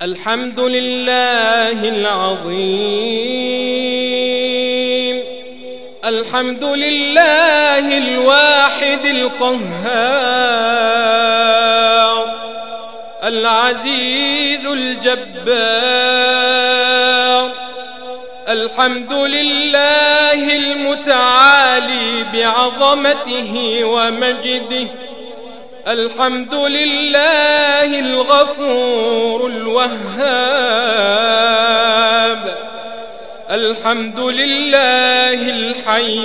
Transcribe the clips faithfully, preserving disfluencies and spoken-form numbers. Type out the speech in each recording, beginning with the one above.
الحمد لله العظيم، الحمد لله الواحد القهار، العزيز الجبار، الحمد لله المتعالي بعظمته ومجده، الحمد لله الغفور الوهاب، الحمد لله الحي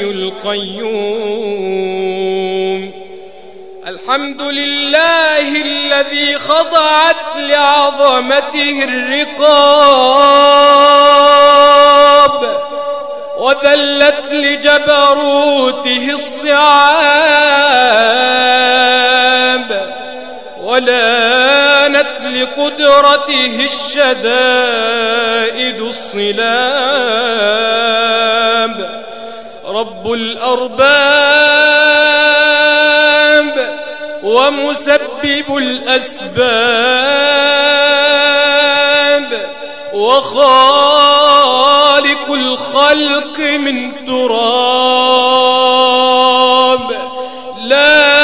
القيوم، الحمد لله الذي خضعت لعظمته الرقاب وذلت لجبروته الصعاب ولانت لقدرته الشدائد الصلاب. رب الأرباب ومسبب الأسباب وخالق الخلق من تراب، لا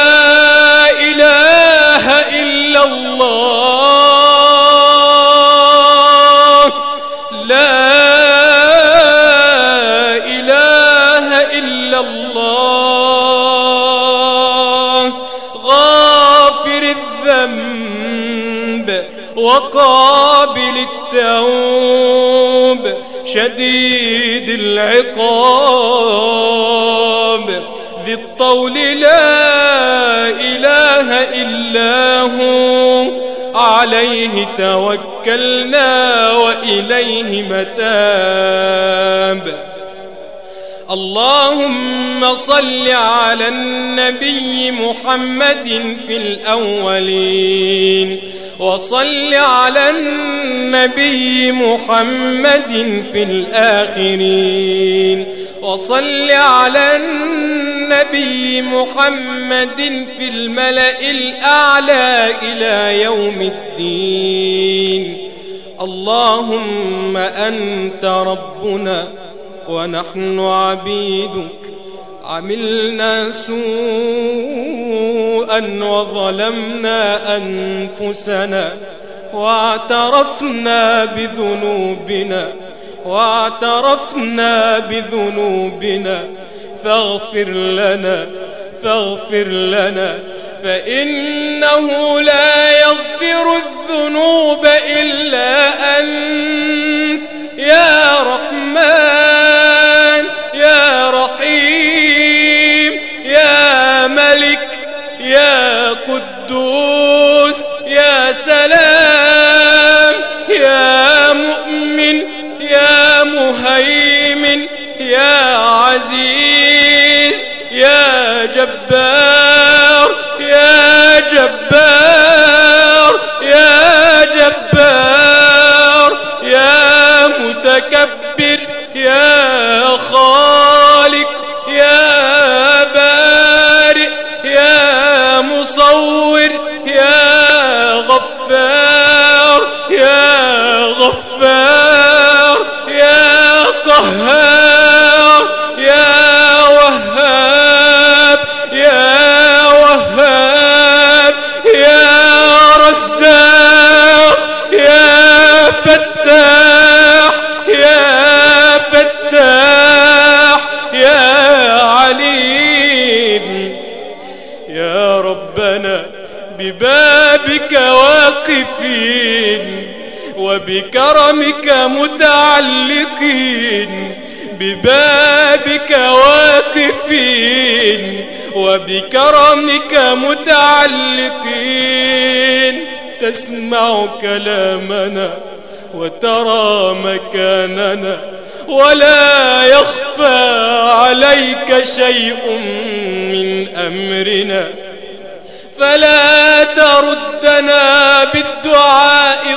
إله إلا الله، لا إله إلا الله، غافر الذنب وقابل التوب شديد العقاب، ذي الطول لا إله إلا هو، عليه توكلنا وإليه متاب. اللهم صل على النبي محمد في الأولين، وصل على النبي محمد في الآخرين، وصل على النبي محمد في الملأ الأعلى إلى يوم الدين. اللهم أنت ربنا ونحن عبيدك، عملنا سوءا وظلمنا أنفسنا واعترفنا بذنوبنا واعترفنا بذنوبنا فاغفر لنا فاغفر لنا فإنه لا يغفر الذنوب إلا أنت يا رحمن يا رحيم يا ملك يا قدوس يا سلام يا مؤمن يا مهيمن يا عزيز يا جبار يا جبار يا جبار يا متكبر يا خالق يا بارئ يا مصور يا غفار يا غفار يا قهار يا وهاب يا وهاب يا رزاق يا فتاح يا فتاح يا عليم. يا ربنا ببابك واقفين وبكرمك متعلقين، ببابك واقفين وبكرمك متعلقين، تسمع كلامنا وترى مكاننا ولا يخفى عليك شيء من أمرنا، فلا تردنا بالدعاء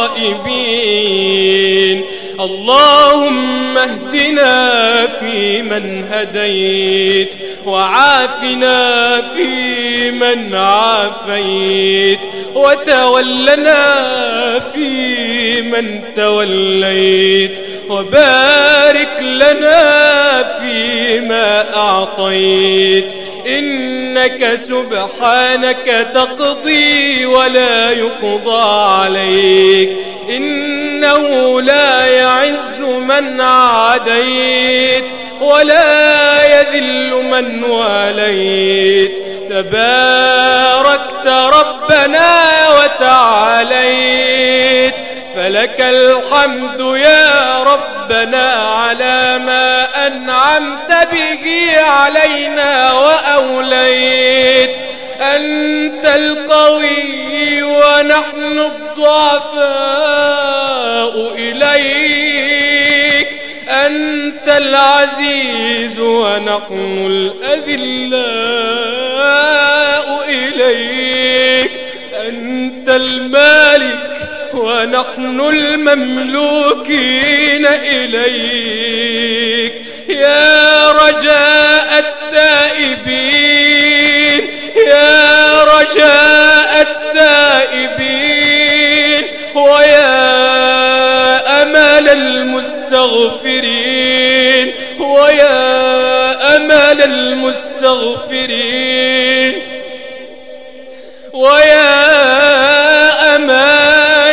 خائبين. اللهم اهدنا فيمن هديت وعافنا فيمن عافيت وتولنا فيمن توليت وبارك لنا فيما أعطيت إنك سبحانك تقضي ولا يقضى عليك إنه لا يعز من عاديت ولا يذل من واليت تباركت ربنا وتعاليت فلك الحمد يا ربنا على ما أنعمت به علينا وأوليت أنت القوي ونحن الضعفاء إليك أنت العزيز ونحن الأذلاء إليك أنت المالك ونحن المملوكين إليك يا رجاء التائبين يا رجاء التائبين ويا أمل المستغفرين ويا أمل المستغفرين ويا أمان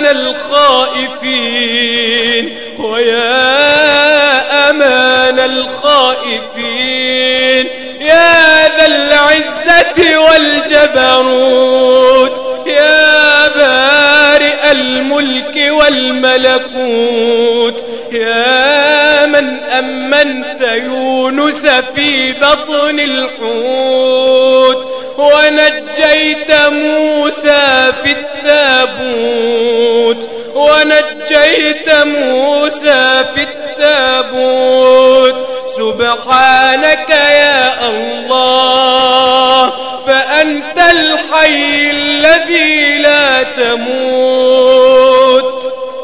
الخائفين ويا أمان الخائفين يا ذا العزة والجبروت يا بارئ الملك والملكوت يا من أمنت يونس في بطن الحوت ونجيت موسى في التابوت ونجيت موسى في التابوت سبحانك يا الله فأنت الحي الذي لا تموت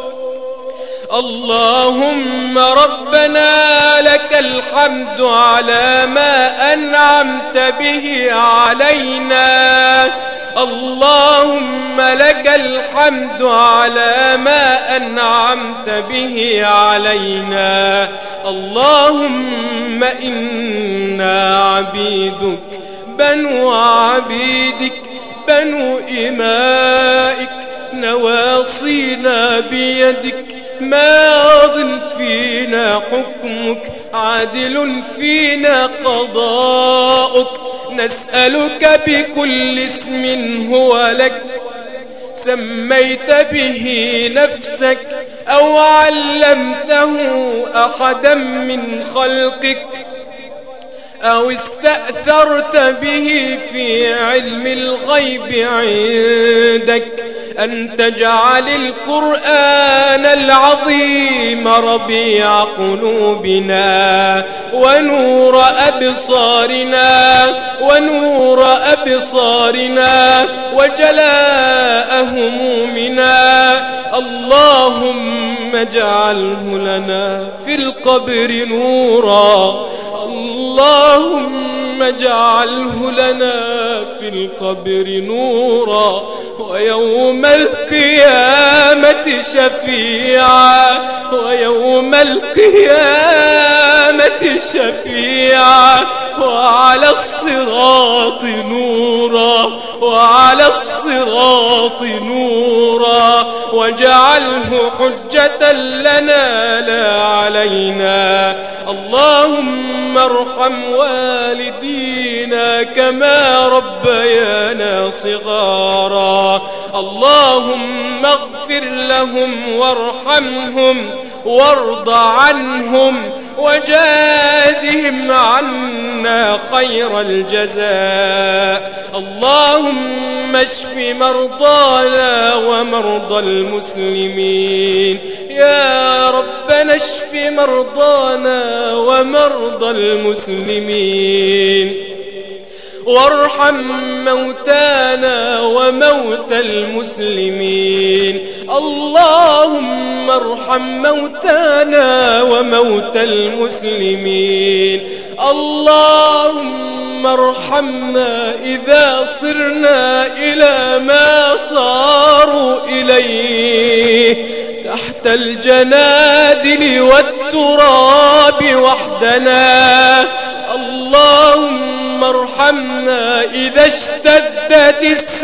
اللهم ربنا لك الحمد على ما أنعمت به علينا اللهم لك الحمد على ما أنعمت به علينا اللهم إنا عبيدك بنو عبيدك بنو إمائك نواصينا بيدك ماض فينا حكمك عادل فينا قضاؤك نسألك بكل اسم هو لك سميت به نفسك أو علمته أحدا من خلقك أو استأثرت به في علم الغيب عندك أن تجعل القرآن العظيم ربيع قلوبنا ونور أبصارنا ونور أبصارنا وجلاء همومنا اللهم اجعله لنا في القبر نورا اللهم اجعله لنا في القبر نورا ويوم القيامة شفيعا ويوم القيامة شفيعا وعلى الصراط نورا وعلى الصراط نورا واجعله حجة لنا لا علينا اللهم ارحم والدينا كما ربيانا صغارا اللهم اغفر لهم وارحمهم وارض عنهم وجازهم عنا خير الجزاء اللهم اشف مرضانا ومرضى المسلمين يا ربنا اشف مرضانا ومرضى المسلمين وارحم موتانا وموتى المسلمين اللهم ارحم موتانا وموتى المسلمين اللهم ارحمنا إذا صرنا إلى ما صاروا إليه تحت الجنادل والتراب وحدنا. اللهم ارحمنا إذا اشتدت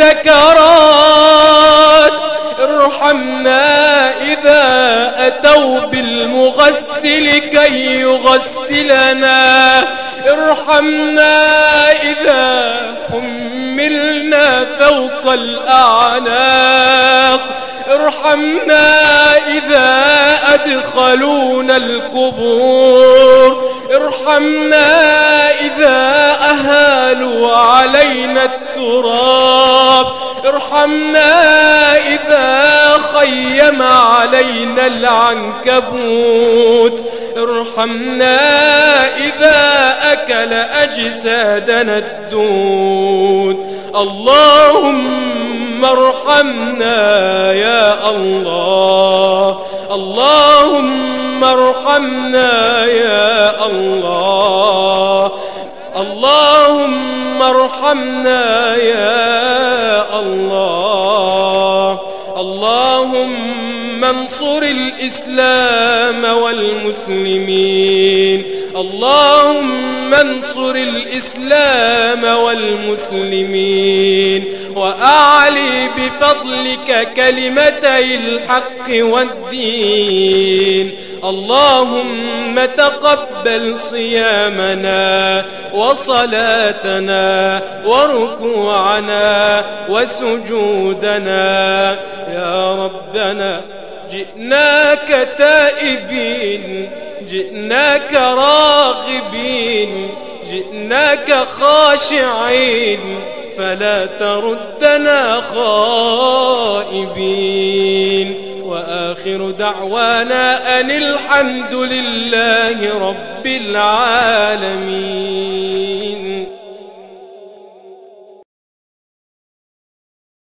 السكرات، ارحمنا إذا أتوا بالمغسل كي يغسلنا، ارحمنا إذا حملنا فوق الأعناق، ارحمنا إذا أدخلونا القبور، ارحمنا إذا أهالوا علينا التراب، ارحمنا إذا خيم علينا العنكبوت، ارحمنا إذا أكل أجسادنا الدود. اللهم ارحمنا يا الله، اللهم ارحمنا يا الله، اللهم ارحمنا يا الله. اللهم انصر الإسلام والمسلمين، اللهم انصر الإسلام والمسلمين، وأعلي بفضلك كلمتي الحق والدين. اللهم تقبل صيامنا وصلاتنا وركوعنا وسجودنا يا ربنا. جئناك تائبين، جئناك راغبين، جئناك خاشعين، فلا تردنا خائبين. وآخر دعوانا أن الحمد لله رب العالمين.